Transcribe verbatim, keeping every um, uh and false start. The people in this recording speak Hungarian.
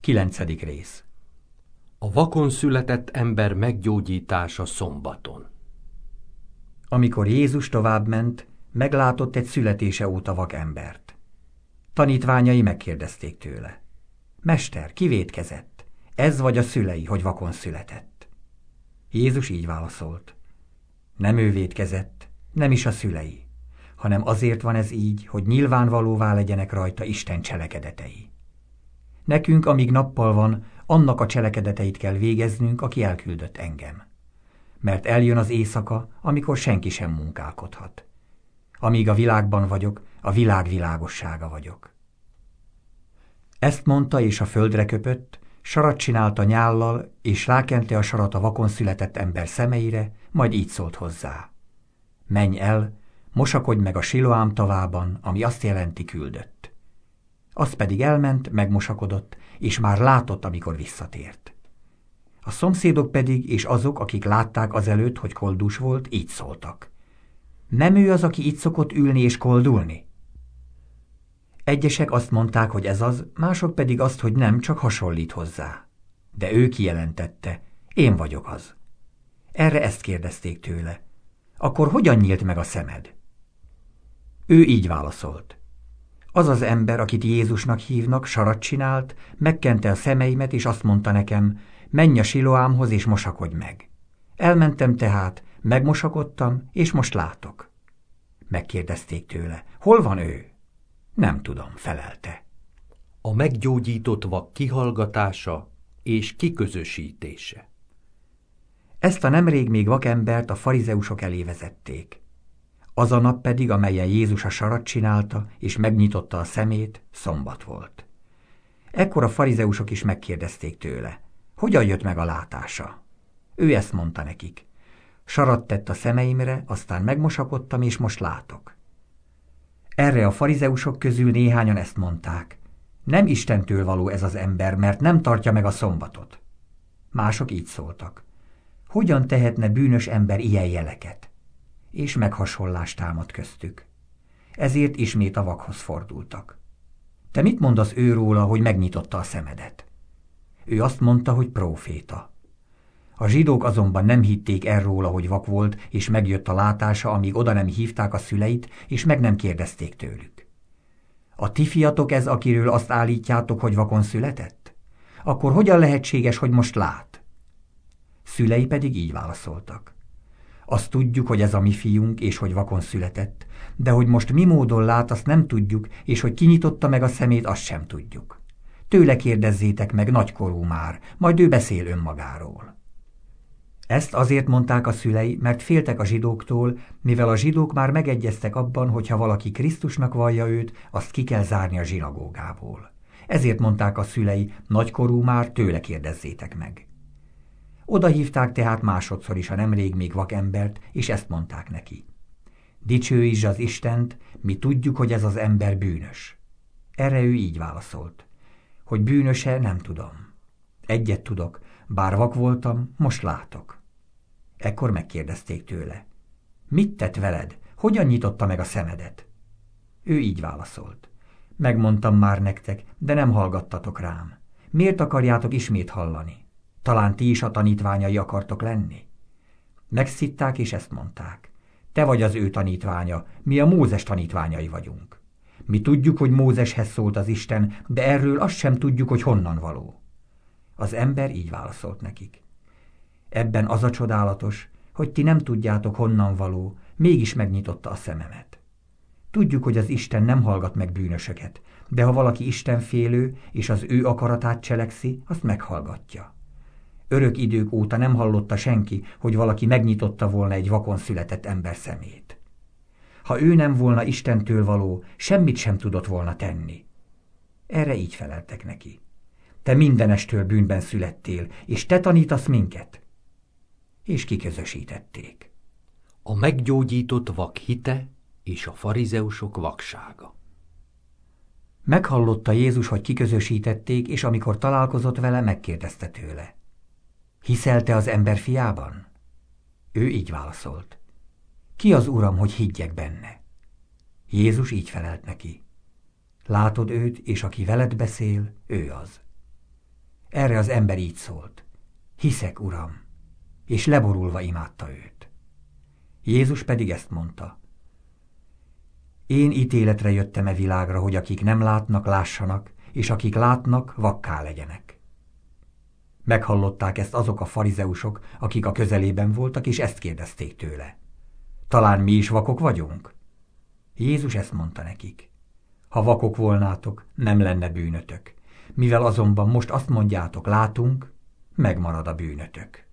Kilencedik rész. A vakon született ember meggyógyítása szombaton. Amikor Jézus továbbment, meglátott egy születése óta vak embert. Tanítványai megkérdezték tőle: Mester, ki vétkezett? Ez vagy a szülei, hogy vakon született? Jézus így válaszolt: Nem ő vétkezett, nem is a szülei, hanem azért van ez így, hogy nyilvánvalóvá legyenek rajta Isten cselekedetei. Nekünk, amíg nappal van, annak a cselekedeteit kell végeznünk, aki elküldött engem. Mert eljön az éjszaka, amikor senki sem munkálkodhat. Amíg a világban vagyok, a világ világossága vagyok. Ezt mondta, és a földre köpött, sarat csinálta nyállal, és rákente a sarat a vakon született ember szemeire, majd így szólt hozzá: Menj el, mosakodj meg a Siloám tavában, ami azt jelenti küldött. Az pedig elment, megmosakodott, és már látott, amikor visszatért. A szomszédok pedig, és azok, akik látták azelőtt, hogy koldus volt, így szóltak: Nem ő az, aki itt szokott ülni és koldulni? Egyesek azt mondták, hogy ez az, mások pedig azt, hogy nem, csak hasonlít hozzá. De ő kijelentette: Én vagyok az. Erre ezt kérdezték tőle: Akkor hogyan nyílt meg a szemed? Ő így válaszolt: Az az ember, akit Jézusnak hívnak, sarat csinált, megkente a szemeimet, és azt mondta nekem: Menj a Siloámhoz, és mosakodj meg. Elmentem tehát, megmosakodtam, és most látok. Megkérdezték tőle: Hol van ő? Nem tudom, felelte. A meggyógyított vak kihallgatása és kiközösítése. Ezt a nemrég még vakembert a farizeusok elé vezették. Az a nap pedig, amelyen Jézus a sarat csinálta, és megnyitotta a szemét, szombat volt. Ekkor a farizeusok is megkérdezték tőle: Hogyan jött meg a látása? Ő ezt mondta nekik: Sarat tett a szemeimre, aztán megmosakodtam, és most látok. Erre a farizeusok közül néhányan ezt mondták: Nem Istentől való ez az ember, mert nem tartja meg a szombatot. Mások így szóltak: Hogyan tehetne bűnös ember ilyen jeleket? És meghasonlást támad köztük. Ezért ismét a vakhoz fordultak. Te mit mondasz ő róla, hogy megnyitotta a szemedet? Ő azt mondta, hogy próféta. A zsidók azonban nem hitték el róla, hogy vak volt, és megjött a látása, amíg oda nem hívták a szüleit, és meg nem kérdezték tőlük. A ti fiatok ez, akiről azt állítjátok, hogy vakon született? Akkor hogyan lehetséges, hogy most lát? Szülei pedig így válaszoltak: Azt tudjuk, hogy ez a mi fiunk, és hogy vakon született, de hogy most mi módon lát, azt nem tudjuk, és hogy kinyitotta meg a szemét, azt sem tudjuk. Tőle kérdezzétek meg, nagykorú már, majd ő beszél önmagáról. Ezt azért mondták a szülei, mert féltek a zsidóktól, mivel a zsidók már megegyeztek abban, hogy ha valaki Krisztusnak vallja őt, azt ki kell zárni a zsinagógából. Ezért mondták a szülei: Nagykorú már, tőle kérdezzétek meg. Oda hívták tehát másodszor is a nemrég még vakembert, és ezt mondták neki: Dicsőítsd az Istent, mi tudjuk, hogy ez az ember bűnös. Erre ő így válaszolt: Hogy bűnöse, nem tudom. Egyet tudok, bár vak voltam, most látok. Ekkor megkérdezték tőle: Mit tett veled? Hogyan nyitotta meg a szemedet? Ő így válaszolt: Megmondtam már nektek, de nem hallgattatok rám. Miért akarjátok ismét hallani? Talán ti is a tanítványai akartok lenni? Megszitták, és ezt mondták: Te vagy az ő tanítványa, mi a Mózes tanítványai vagyunk. Mi tudjuk, hogy Mózeshez szólt az Isten, de erről azt sem tudjuk, hogy honnan való. Az ember így válaszolt nekik: Ebben az a csodálatos, hogy ti nem tudjátok, honnan való, mégis megnyitotta a szememet. Tudjuk, hogy az Isten nem hallgat meg bűnösöket, de ha valaki istenfélő, és az ő akaratát cselekszi, azt meghallgatja. Örök idők óta nem hallotta senki, hogy valaki megnyitotta volna egy vakon született ember szemét. Ha ő nem volna Istentől való, semmit sem tudott volna tenni. Erre így feleltek neki: Te mindenestől bűnben születtél, és te tanítasz minket. És kiközösítették. A meggyógyított vak hite és a farizeusok vaksága. Meghallotta Jézus, hogy kiközösítették, és amikor találkozott vele, megkérdezte tőle: Hiszel te az ember fiában? Ő így válaszolt: Ki az Uram, hogy higgyek benne? Jézus így felelt neki: Látod őt, és aki veled beszél, ő az. Erre az ember így szólt: hiszek, Uram, és leborulva imádta őt. Jézus pedig ezt mondta: én ítéletre jöttem e világra, hogy akik nem látnak, lássanak, és akik látnak, vakká legyenek. Meghallották ezt azok a farizeusok, akik a közelében voltak, és ezt kérdezték tőle: talán mi is vakok vagyunk? Jézus ezt mondta nekik: ha vakok volnátok, nem lenne bűnötök. Mivel azonban most azt mondjátok, látunk, megmarad a bűnötök.